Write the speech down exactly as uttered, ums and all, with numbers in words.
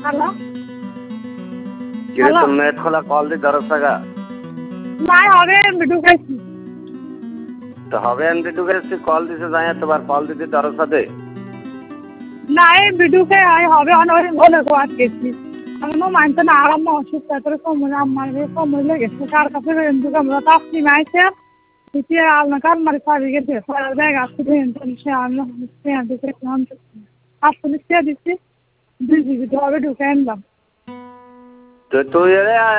hello কিরে তোর net খোলা কল দি দরজ টাকা না হবে ঢুকেছি তো হবে এমনি ঢুকেছি কল দিতে যাই তোমার কল দিতে দরজ সাথে না এই বিডুকে হবে অনেক বলে তো আজকেছি আমার মানতে না আরাম অসুস্থ তোর কমলে আমার কমলে লেগেছে কার কাছে কিন্তু আমরা তো আসছি মাইছে এতিয়া আপনার কার মারি পাবি গেছে ব্যাগ আসছে সে আমি আসলে সে দিচ্ছি দুই জিবি তো হবে ঢুকে আনলাম তো তুই